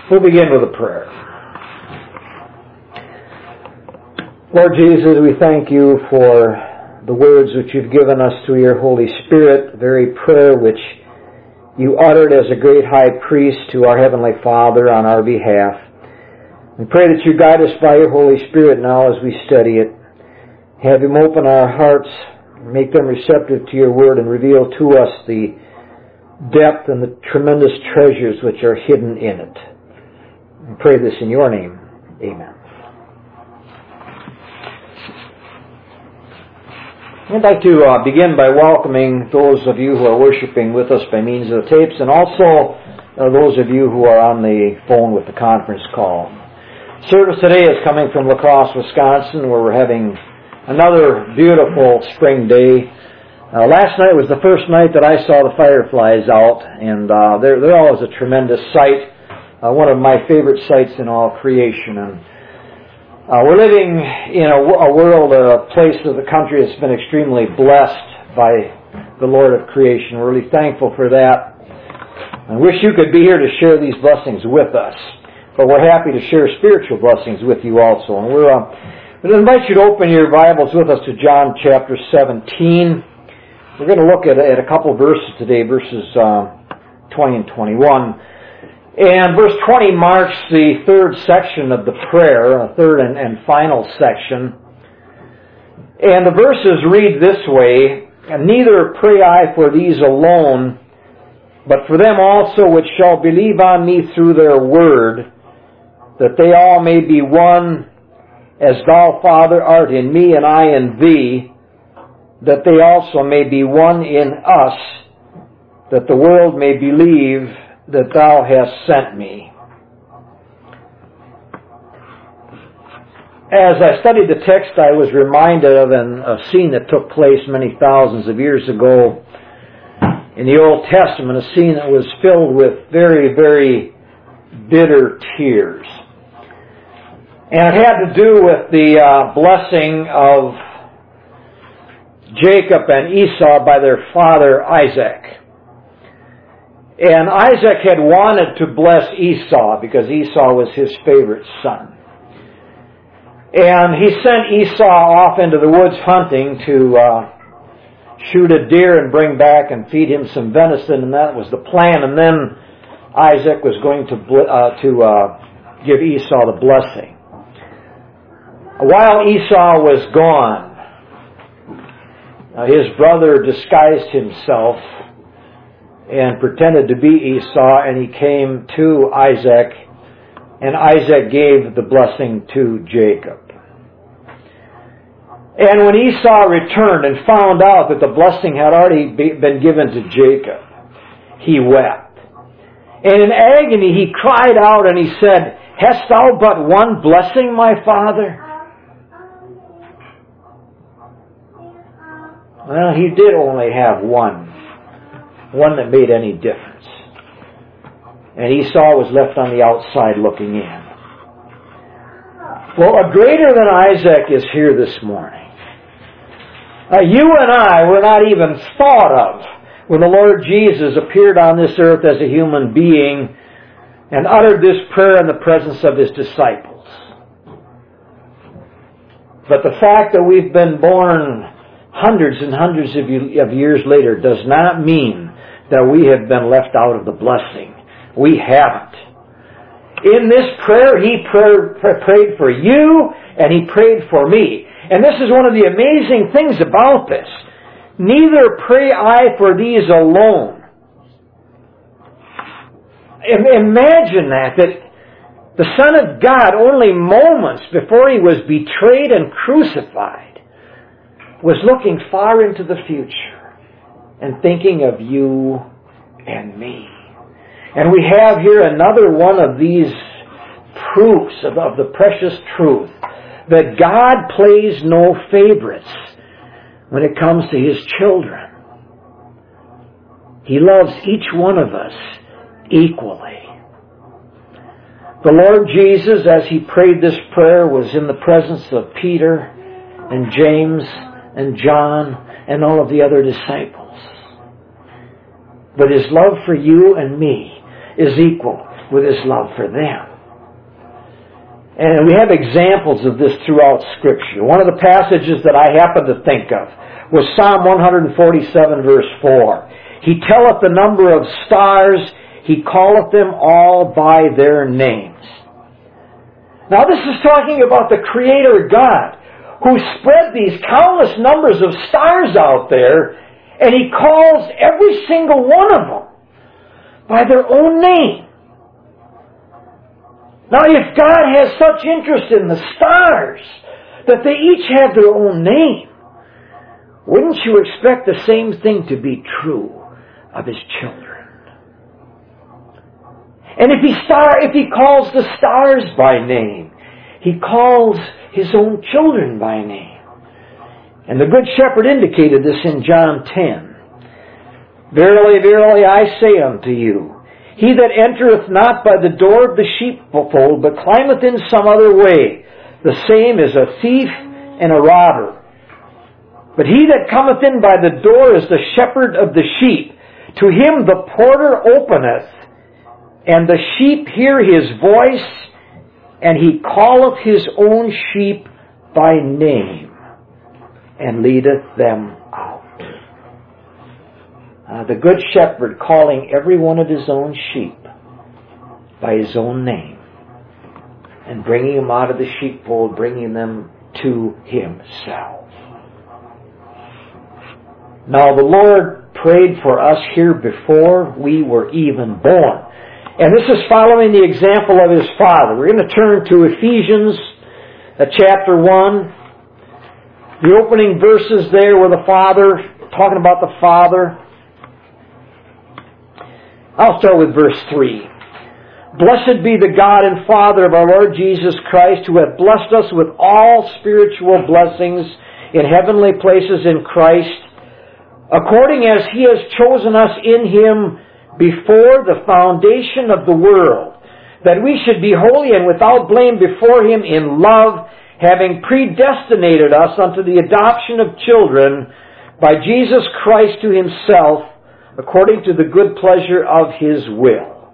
We'll begin with a prayer. Lord Jesus, we thank you for the words which you've given us through your Holy Spirit, the very prayer which you uttered as a great high priest to our Heavenly Father on our behalf. We pray that you guide us by your Holy Spirit now as we study it. Have him open our hearts, make them receptive to your word, and reveal to us the depth and the tremendous treasures which are hidden in it. I pray this in your name. Amen. I'd like to begin by welcoming those of you who are worshiping with us by means of the tapes, and also those of you who are on the phone with the conference call. Service today is coming from La Crosse, Wisconsin, where we're having another beautiful spring day. Last night was the first night that I saw the fireflies out, and they're always a tremendous sight. One of my favorite sights in all creation. And we're living in a world, a place of the country that's been extremely blessed by the Lord of creation. We're really thankful for that. I wish you could be here to share these blessings with us, but we're happy to share spiritual blessings with you also. And we're going to invite you to open your Bibles with us to John chapter 17. We're going to look at a couple verses today, verses 20 and 21. And verse 20 marks the third section of the prayer, a third and final section. And the verses read this way, "Neither pray I for these alone, but for them also which shall believe on me through their word, that they all may be one, as thou, Father, art in me and I in thee, that they also may be one in us, that the world may believe that thou hast sent me." As I studied the text, I was reminded of a scene that took place many thousands of years ago in the Old Testament, a scene that was filled with very, very bitter tears. And it had to do with the blessing of Jacob and Esau by their father Isaac. And Isaac had wanted to bless Esau because Esau was his favorite son. And he sent Esau off into the woods hunting to shoot a deer and bring back and feed him some venison, and that was the plan. And then Isaac was going to give Esau the blessing. While Esau was gone, his brother disguised himself and pretended to be Esau, and he came to Isaac, and Isaac gave the blessing to Jacob. And when Esau returned and found out that the blessing had already been given to Jacob, he wept. And in agony he cried out and he said, "Hast thou but one blessing, my father?" Well, he did only have one that made any difference. And Esau was left on the outside looking in. Well, a greater than Isaac is here this morning. You and I were not even thought of when the Lord Jesus appeared on this earth as a human being and uttered this prayer in the presence of his disciples. But the fact that we've been born hundreds and hundreds of years later does not mean that we have been left out of the blessing. We haven't. In this prayer, he prayed for you and he prayed for me. And this is one of the amazing things about this. Neither pray I for these alone. Imagine that the Son of God, only moments before he was betrayed and crucified, was looking far into the future and thinking of you and me. And we have here another one of these proofs of the precious truth that God plays no favorites when it comes to his children. He loves each one of us equally. The Lord Jesus, as he prayed this prayer, was in the presence of Peter and James and John and all of the other disciples. But his love for you and me is equal. with His love for them. And we have examples of this throughout Scripture. One of the passages that I happen to think of was Psalm 147, verse 4. He telleth the number of stars, He calleth them all by their names. Now this is talking about the Creator God, who spread these countless numbers of stars out there, and He calls every single one of them by their own name. Now, if God has such interest in the stars that they each have their own name, wouldn't you expect the same thing to be true of His children? And if He calls the stars by name, He calls His own children by name. And the Good Shepherd indicated this in John 10. Verily, verily, I say unto you, he that entereth not by the door of the sheepfold, but climbeth in some other way, the same is a thief and a robber. But he that cometh in by the door is the shepherd of the sheep. To him the porter openeth, and the sheep hear his voice, and he calleth his own sheep by name, and leadeth them out. The Good Shepherd calling every one of His own sheep by His own name, and bringing them out of the sheepfold, bringing them to Himself. Now the Lord prayed for us here before we were even born. And this is following the example of His Father. We're going to turn to Ephesians chapter 1. The opening verses there where the Father, talking about the Father. I'll start with verse 3. Blessed be the God and Father of our Lord Jesus Christ, who hath blessed us with all spiritual blessings in heavenly places in Christ, according as He has chosen us in Him before the foundation of the world, that we should be holy and without blame before Him in love, having predestinated us unto the adoption of children by Jesus Christ to Himself, according to the good pleasure of His will.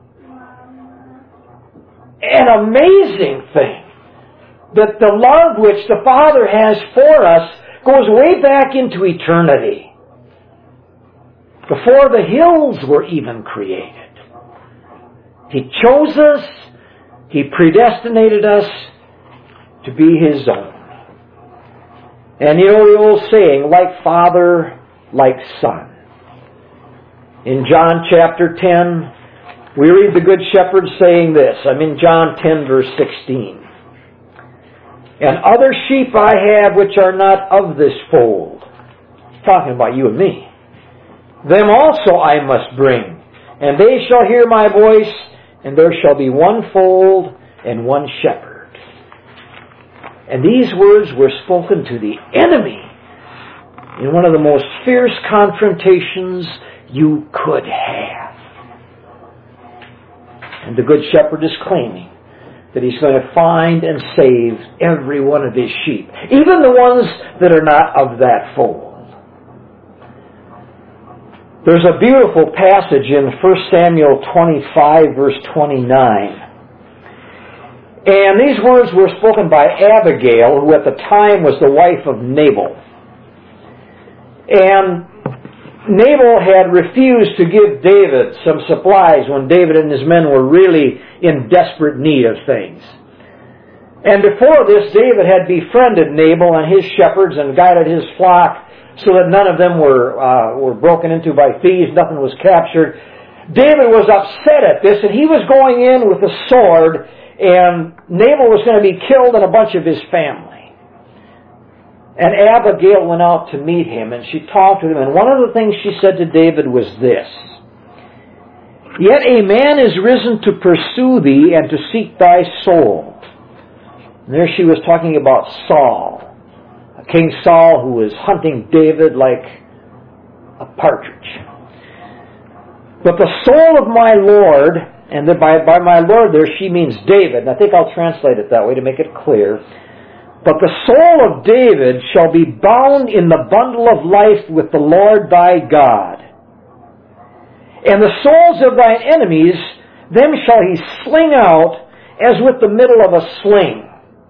An amazing thing that the love which the Father has for us goes way back into eternity, before the hills were even created. He chose us, He predestinated us to be His own. And you know the old saying, like father, like son. In John chapter 10, we read the Good Shepherd saying this. I'm in John 10 verse 16. And other sheep I have which are not of this fold. Talking about you and me. Them also I must bring, and they shall hear my voice, and there shall be one fold and one shepherd. And these words were spoken to the enemy in one of the most fierce confrontations you could have. And the Good Shepherd is claiming that He's going to find and save every one of His sheep, even the ones that are not of that fold. There's a beautiful passage in 1 Samuel 25, verse 29. And these words were spoken by Abigail, who at the time was the wife of Nabal. And Nabal had refused to give David some supplies when David and his men were really in desperate need of things. And before this, David had befriended Nabal and his shepherds and guided his flock so that none of them were broken into by thieves, nothing was captured. David was upset at this, and he was going in with a sword, and Nabal was going to be killed and a bunch of his family. And Abigail went out to meet him, and she talked to him, and one of the things she said to David was this: Yet a man is risen to pursue thee and to seek thy soul. And there she was talking about Saul. King Saul, who was hunting David like a partridge. But the soul of my Lord, and by my Lord there she means David, and I think I'll translate it that way to make it clear. But the soul of David shall be bound in the bundle of life with the Lord thy God. And the souls of thine enemies them shall he sling out as with the middle of a sling.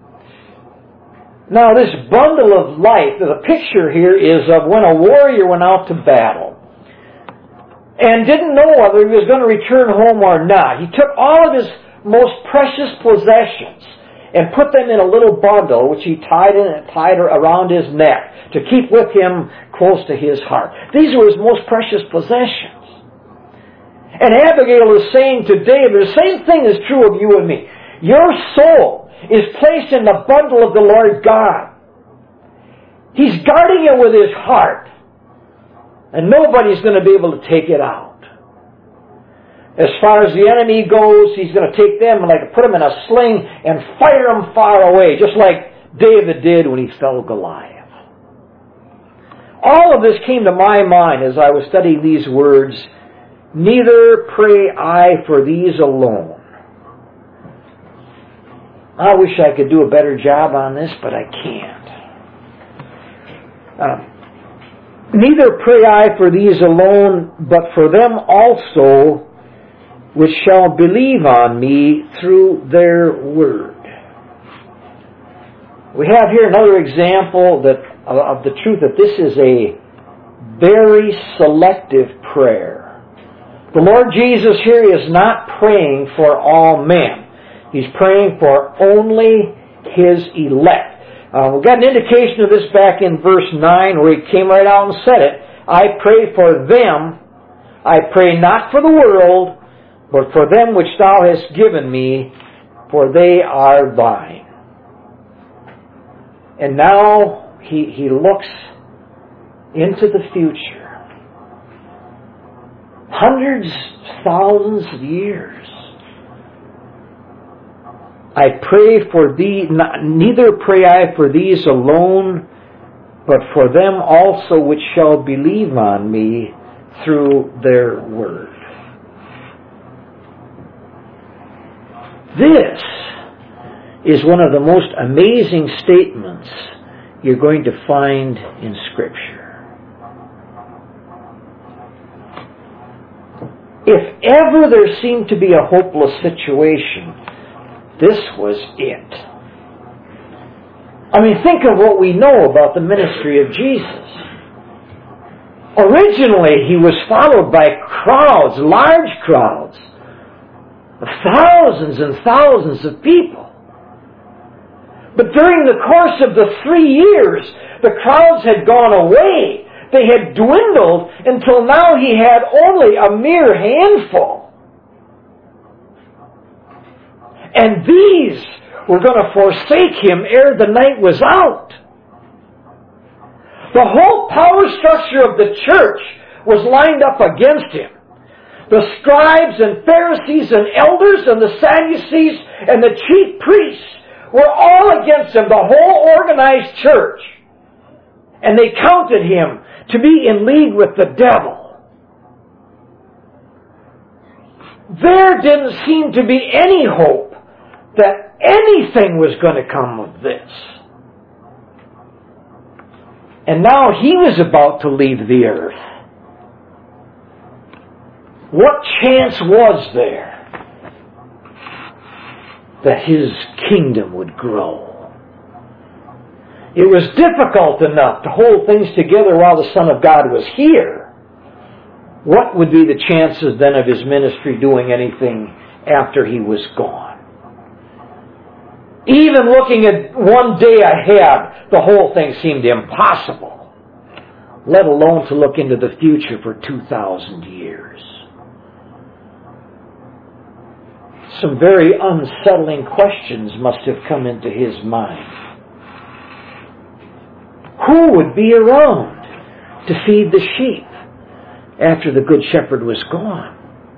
Now this bundle of light, the picture here is of when a warrior went out to battle and didn't know whether he was going to return home or not. He took all of his most precious possessions and put them in a little bundle which he tied around his neck to keep with him close to his heart. These were his most precious possessions. And Abigail is saying to David, the same thing is true of you and me. Your soul is placed in the bundle of the Lord God. He's guarding it with his heart. And nobody's going to be able to take it out. As far as the enemy goes, he's going to take them and put them in a sling and fire them far away, just like David did when he fell Goliath. All of this came to my mind as I was studying these words. Neither pray I for these alone. I wish I could do a better job on this, but I can't. Neither pray I for these alone, but for them also which shall believe on me through their word. We have here another example of the truth that this is a very selective prayer. The Lord Jesus here is not praying for all men. He's praying for only His elect. We got an indication of this back in verse 9 where He came right out and said it. I pray for them. I pray not for the world, but for them which Thou hast given me, for they are Thine. And now he looks into the future. Hundreds, thousands of years. I pray for thee, neither pray I for these alone, but for them also which shall believe on me through their word. This is one of the most amazing statements you're going to find in Scripture. If ever there seemed to be a hopeless situation, this was it. I mean, think of what we know about the ministry of Jesus. Originally, He was followed by crowds, large crowds, of thousands and thousands of people. But during the course of the 3 years, the crowds had gone away. They had dwindled until now He had only a mere handful. And these were going to forsake Him ere the night was out. The whole power structure of the church was lined up against Him. The scribes and Pharisees and elders and the Sadducees and the chief priests were all against Him, the whole organized church. And they counted Him to be in league with the devil. There didn't seem to be any hope that anything was going to come of this. And now He was about to leave the earth. What chance was there that His kingdom would grow? It was difficult enough to hold things together while the Son of God was here. What would be the chances then of His ministry doing anything after He was gone? Even looking at one day ahead, the whole thing seemed impossible, let alone to look into the future for 2,000 years. Some very unsettling questions must have come into His mind. Who would be around to feed the sheep after the Good Shepherd was gone?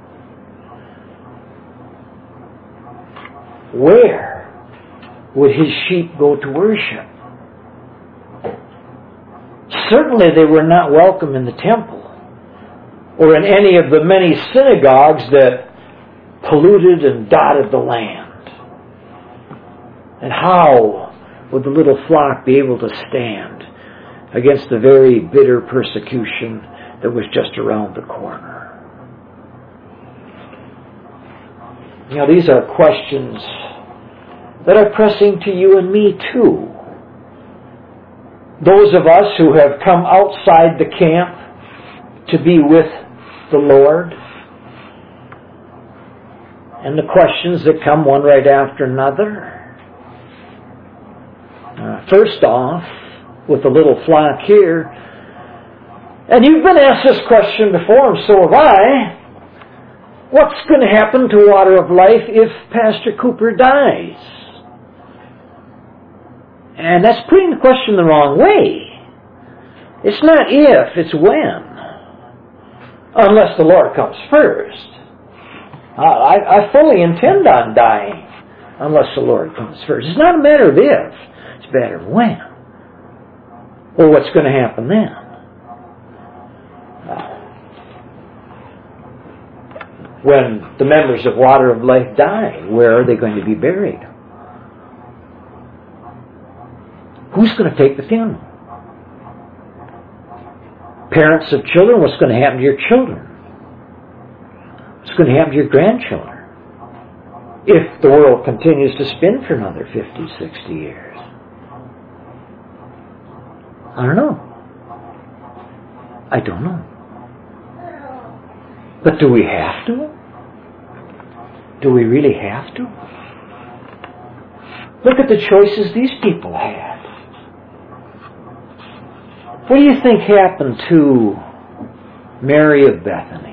Where would His sheep go to worship? Certainly they were not welcome in the temple or in any of the many synagogues that polluted and dotted the land. And how would the little flock be able to stand against the very bitter persecution that was just around the corner? These are questions that are pressing to you and me too. Those of us who have come outside the camp to be with the Lord. And the questions that come one right after another. First off, with the little flock here, and you've been asked this question before, and so have I, what's going to happen to Water of Life if Pastor Cooper dies? And that's putting the question the wrong way. It's not if, it's when. Unless the Lord comes first. I fully intend on dying unless the Lord comes first. It's not a matter of if, it's a matter of when. Or what's going to happen then. When the members of Water of Life die, where are they going to be buried? Who's going to take the funeral? Parents of children, what's going to happen to your children? What's going to happen to your grandchildren? If the world continues to spin for another 50, 60 years. I don't know. I don't know. But do we have to? Do we really have to? Look at the choices these people had. What do you think happened to Mary of Bethany?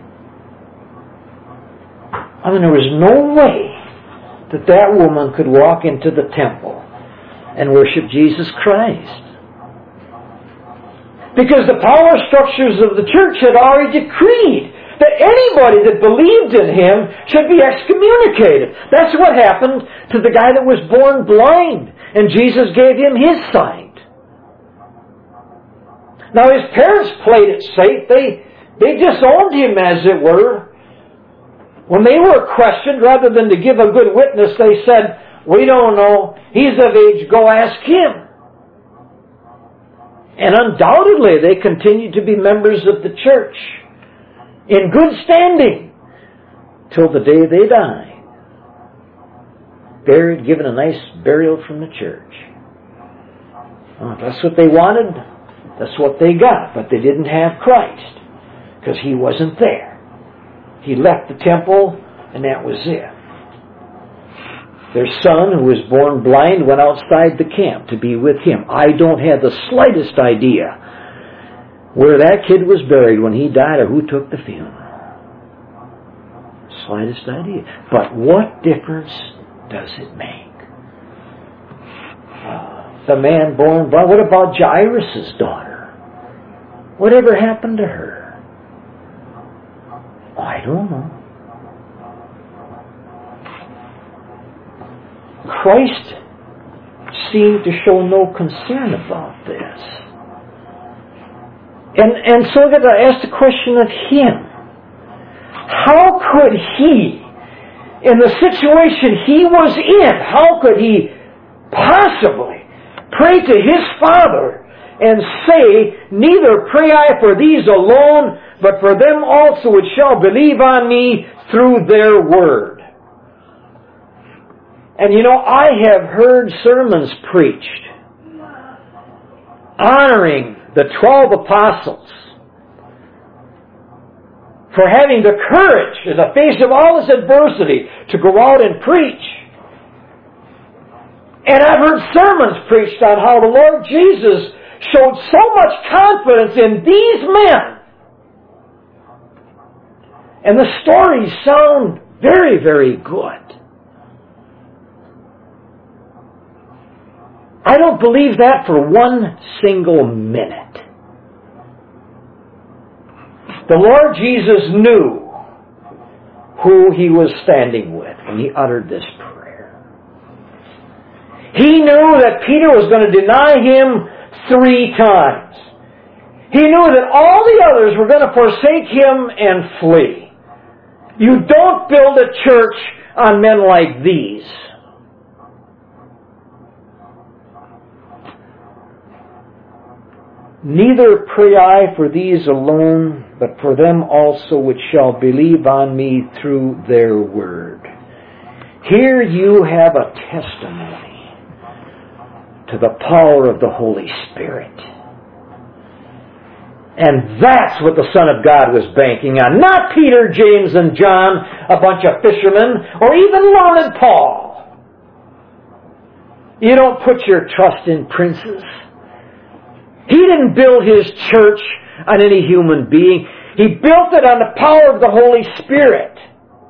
There was no way that woman could walk into the temple and worship Jesus Christ. Because the power structures of the church had already decreed that anybody that believed in Him should be excommunicated. That's what happened to the guy that was born blind, and Jesus gave him His sight. Now his parents played it safe. They disowned him, as it were. When they were questioned, rather than to give a good witness, they said, "We don't know. He's of age. Go ask him." And undoubtedly they continued to be members of the church in good standing till the day they died. Buried, given a nice burial from the church. If that's what they wanted, that's what they got. But they didn't have Christ because He wasn't there. He left the temple and that was it. Their son, who was born blind, went outside the camp to be with Him. I don't have the slightest idea where that kid was buried when he died or who took the funeral. Slightest idea. But what difference does it make? The man born blind. What about Jairus' daughter? Whatever happened to her? I don't know. Christ seemed to show no concern about this. And so that I asked the question of Him. How could He, in the situation He was in, how could He possibly pray to His Father and say, "Neither pray I for these alone, but for them also which shall believe on me through their word"? And I have heard sermons preached honoring the 12 apostles for having the courage in the face of all this adversity to go out and preach. And I've heard sermons preached on how the Lord Jesus showed so much confidence in these men. And the stories sound very, very good. I don't believe that for one single minute. The Lord Jesus knew who He was standing with when He uttered this prayer. He knew that Peter was going to deny Him 3 times. He knew that all the others were going to forsake Him and flee. You don't build a church on men like these. Neither pray I for these alone, but for them also which shall believe on me through their word. Here you have a testimony to the power of the Holy Spirit. And that's what the Son of God was banking on. Not Peter, James, and John, a bunch of fishermen, or even learned Paul. You don't put your trust in princes. He didn't build His church on any human being. He built it on the power of the Holy Spirit.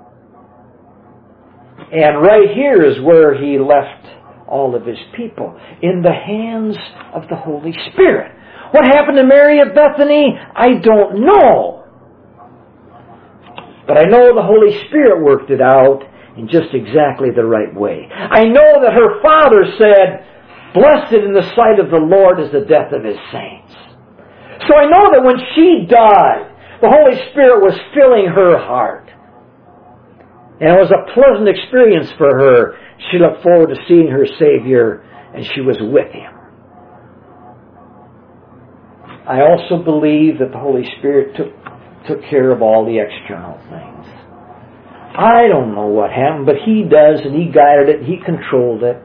And right here is where He left all of His people, in the hands of the Holy Spirit. What happened to Mary of Bethany? I don't know. But I know the Holy Spirit worked it out in just exactly the right way. I know that her father said, "Blessed in the sight of the Lord is the death of His saints." So I know that when she died, the Holy Spirit was filling her heart. And it was a pleasant experience for her. She looked forward to seeing her Savior, and she was with Him. I also believe that the Holy Spirit took care of all the external things. I don't know what happened, but He does, and He guided it, and He controlled it.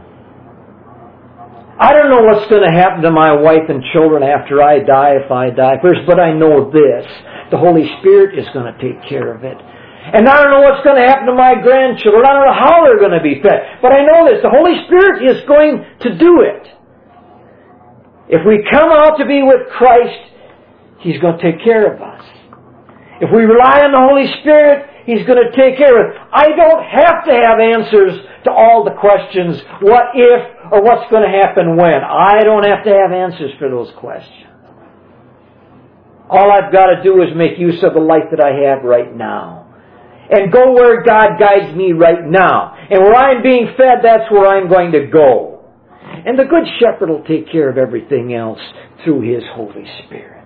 I don't know what's going to happen to my wife and children after I die, if I die first, but I know this. The Holy Spirit is going to take care of it. And I don't know what's going to happen to my grandchildren. I don't know how they're going to be fed. But I know this. The Holy Spirit is going to do it. If we come out to be with Christ, He's going to take care of us. If we rely on the Holy Spirit, He's going to take care of it. I don't have to have answers to all the questions, what if, or what's going to happen when. I don't have to have answers for those questions. All I've got to do is make use of the life that I have right now. And go where God guides me right now. And where I'm being fed, that's where I'm going to go. And the Good Shepherd will take care of everything else through His Holy Spirit.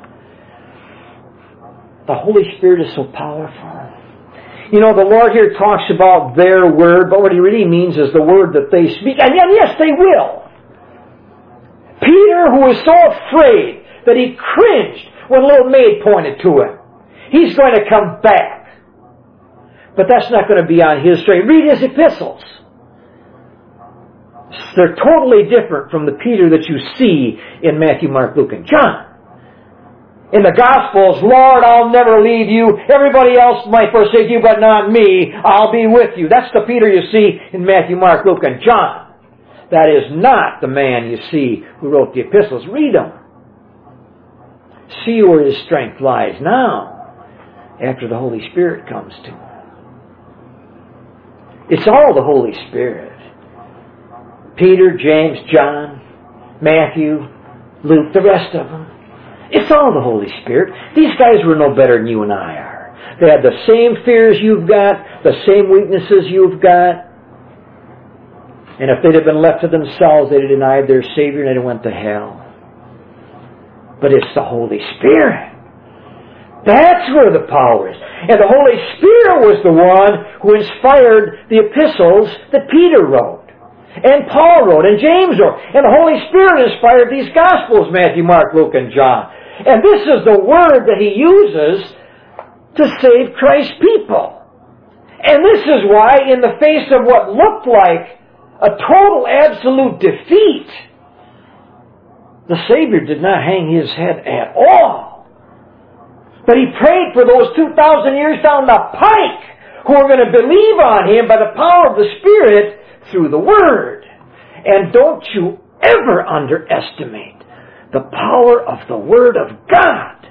The Holy Spirit is so powerful. You know, the Lord here talks about their word, but what He really means is the word that they speak. And yes, they will. Peter, who was so afraid that he cringed when a little maid pointed to him, he's going to come back. But that's not going to be on his strength. Read his epistles. They're totally different from the Peter that you see in Matthew, Mark, Luke, and John. In the Gospels, "Lord, I'll never leave you. Everybody else might forsake you, but not me. I'll be with you." That's the Peter you see in Matthew, Mark, Luke, and John. That is not the man you see who wrote the epistles. Read them. See where his strength lies now, after the Holy Spirit comes to him. It's all the Holy Spirit. Peter, James, John, Matthew, Luke, the rest of them. It's all the Holy Spirit. These guys were no better than you and I are. They had the same fears you've got, the same weaknesses you've got. And if they'd have been left to themselves, they'd have denied their Savior and they'd have went to hell. But it's the Holy Spirit. That's where the power is. And the Holy Spirit was the one who inspired the epistles that Peter wrote. And Paul wrote, and James wrote. And the Holy Spirit inspired these Gospels, Matthew, Mark, Luke, and John. And this is the word that He uses to save Christ's people. And this is why, in the face of what looked like a total, absolute defeat, the Savior did not hang His head at all. But He prayed for those 2,000 years down the pike who are going to believe on Him by the power of the Spirit through the Word. And don't you ever underestimate the power of the Word of God.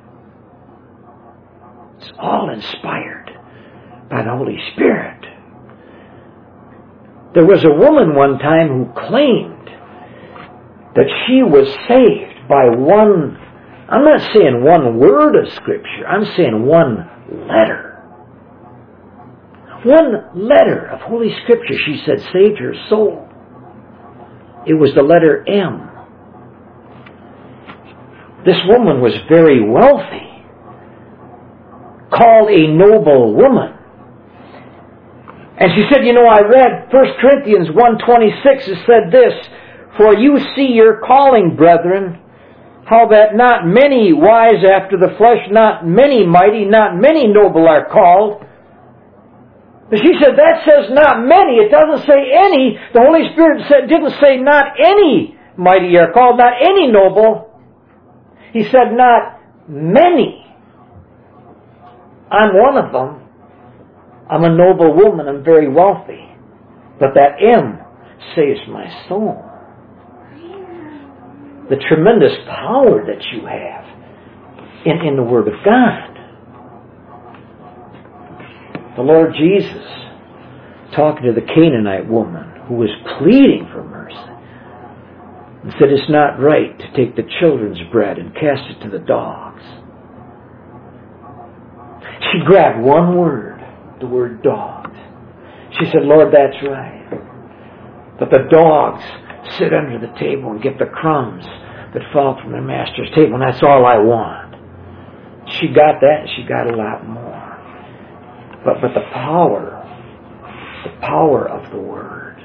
It's all inspired by the Holy Spirit. There was a woman one time who claimed that she was saved by one, I'm not saying one word of Scripture, I'm saying one letter. One letter of Holy Scripture, she said, saved her soul. It was the letter M. This woman was very wealthy, called a noble woman. And she said, I read 1 Corinthians 1:26, it said this, "For you see your calling, brethren, how that not many wise after the flesh, not many mighty, not many noble are called. But she said, that says not many. It doesn't say any. The Holy Spirit didn't say not any mighty are called, not any noble. He said not many. I'm one of them. I'm a noble woman. I'm very wealthy. But that M saves my soul. The tremendous power that you have in the Word of God. The Lord Jesus, talking to the Canaanite woman who was pleading for mercy, and said it's not right to take the children's bread and cast it to the dogs. She grabbed one word, the word dogs. She said, Lord, that's right. But the dogs sit under the table and get the crumbs that fall from their master's table, and that's all I want. She got that, and she got a lot more. But the power of the Word.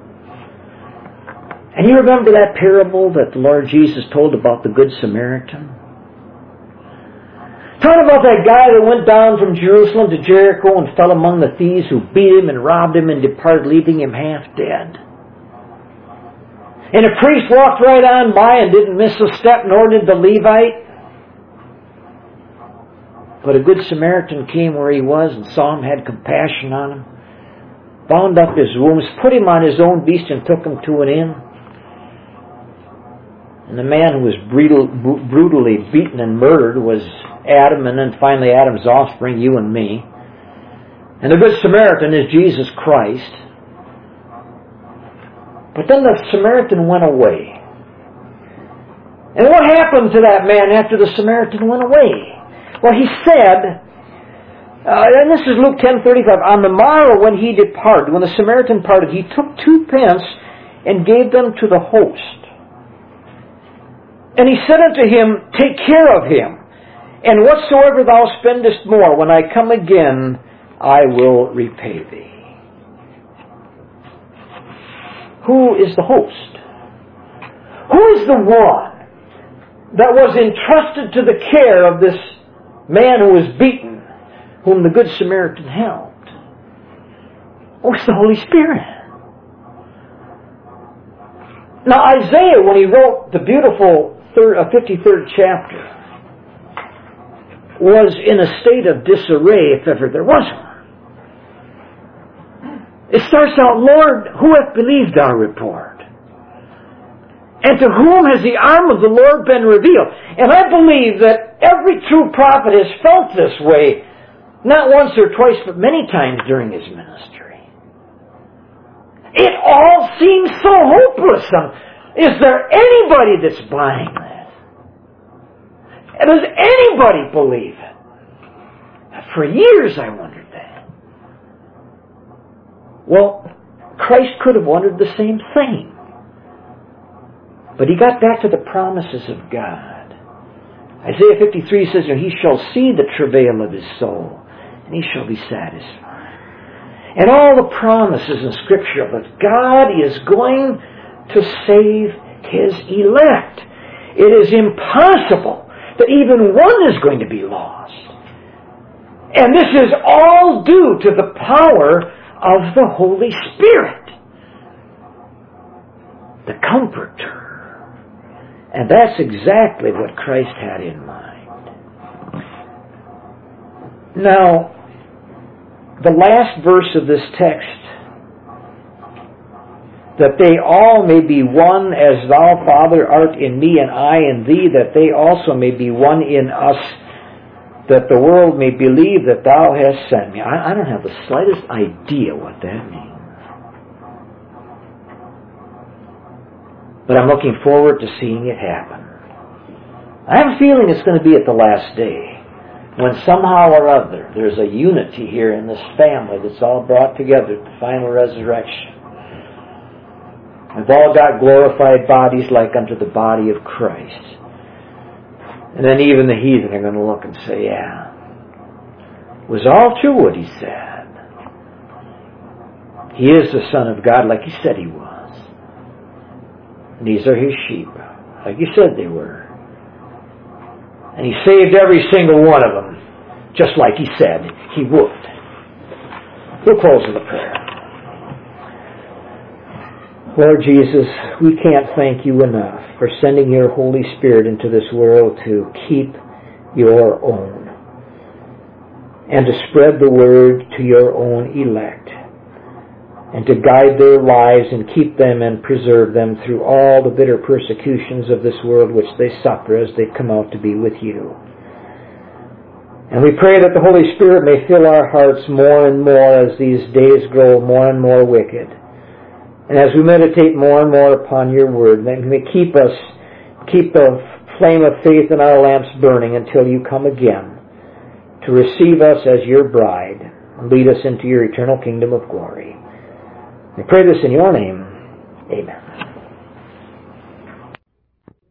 And you remember that parable that the Lord Jesus told about the Good Samaritan? Talking about that guy that went down from Jerusalem to Jericho and fell among the thieves who beat him and robbed him and departed, leaving him half dead. And a priest walked right on by and didn't miss a step, nor did the Levite. But a good Samaritan came where he was and saw him, had compassion on him, bound up his wounds, put him on his own beast and took him to an inn. And the man who was brutally beaten and murdered was Adam, and then finally Adam's offspring, you and me. And the Good Samaritan is Jesus Christ. But then the Samaritan went away. And what happened to that man after the Samaritan went away? Well, he said, and this is Luke 10:35, on the morrow when he departed, when the Samaritan parted, he took 2 pence and gave them to the host. And he said unto him, take care of him, and whatsoever thou spendest more, when I come again, I will repay thee. Who is the host? Who is the one that was entrusted to the care of this man who was beaten, whom the Good Samaritan helped? Oh, it's the Holy Spirit. Now Isaiah, when he wrote the beautiful 53rd chapter, was in a state of disarray, if ever there was one. It starts out, Lord, who hath believed our report? And to whom has the arm of the Lord been revealed? And I believe that every true prophet has felt this way, not once or twice, but many times during his ministry. It all seems so hopeless. Is there anybody that's buying this? Does anybody believe it? For years I wondered that. Well, Christ could have wondered the same thing. But he got back to the promises of God. Isaiah 53 says, he shall see the travail of his soul, and he shall be satisfied. And all the promises in Scripture that God is going to save his elect. It is impossible that even one is going to be lost. And this is all due to the power of the Holy Spirit, the Comforter. And that's exactly what Christ had in mind. Now, the last verse of this text, that they all may be one as thou, Father, art in me and I in thee, that they also may be one in us, that the world may believe that thou hast sent me. I don't have the slightest idea what that means. But I'm looking forward to seeing it happen. I have a feeling it's going to be at the last day, when somehow or other there's a unity here in this family that's all brought together at the final resurrection. We've all got glorified bodies like unto the body of Christ. And then even the heathen are going to look and say, yeah, it was all true what he said. He is the Son of God like he said he was. And these are his sheep, like he said they were. And he saved every single one of them, just like he said he would. We'll close with a prayer. Lord Jesus, we can't thank you enough for sending your Holy Spirit into this world to keep your own and to spread the word to your own elect and to guide their lives and keep them and preserve them through all the bitter persecutions of this world which they suffer as they come out to be with you. And we pray that the Holy Spirit may fill our hearts more and more as these days grow more and more wicked. And as we meditate more and more upon your word, may keep the flame of faith in our lamps burning until you come again to receive us as your bride and lead us into your eternal kingdom of glory. We pray this in your name. Amen.